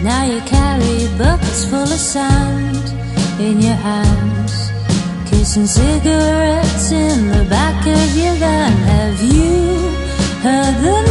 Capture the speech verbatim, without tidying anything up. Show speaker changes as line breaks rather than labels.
Now you carry buckets full of sand in your hands, kissing cigarettes in the back of your van. Have you heard the